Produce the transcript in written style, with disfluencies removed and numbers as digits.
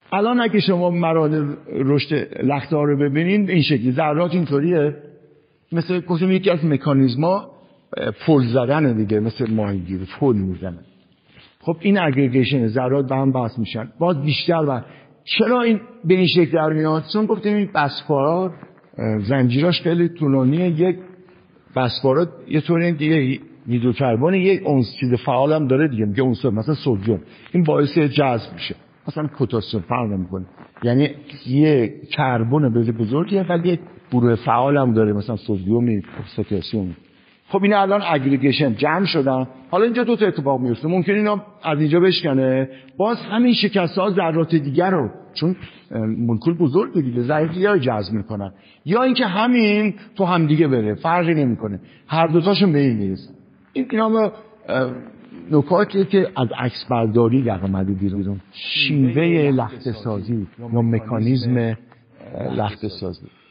الان اگه شما مراحل رشد لخته‌ها رو ببینید این شکلی ذرات اینطوریه، مثل گفتم یکی از مکانیزما پل زدن دیگه، مثل ماهیگیری پل میزنن. خب این اگریگیشن ذرات به هم بس میشن باز بیشتر. و چرا این به این شکل در میاد؟ چون گفتیم این بسپارا زنجیراش خیلی طولانیه. یک بسپارا یه طوری دیگه هیدروکربن یک چیز فعال هم داره دیگه، میگه عنصر مثلا سدیم، این باعث جذب میشه. مثلا پتاسیم فرق نمیکنه، یعنی یه کربن بزرگیه ولی یک گروه فعال هم داره، مثلا سدیم پتاسیم. خب اینا الان اگریگیشن جمع شدن. حالا اینجا دو تا اتفاق میفته، ممکن اینا از اینجا بشکنه، باز همین شکست‌ها ذرات دیگر رو، چون مولکول بزرگه دیگه، ضعیفی‌ها جذب میکنن، یا اینکه همین تو هم دیگه بره، فرقی نمیکنه، هر دو تاشون به این میرسه. اینا نکاتیه که از عکس برداری در اومده بیرون، شیوه لخته سازی یا مکانیزم لخته سازی.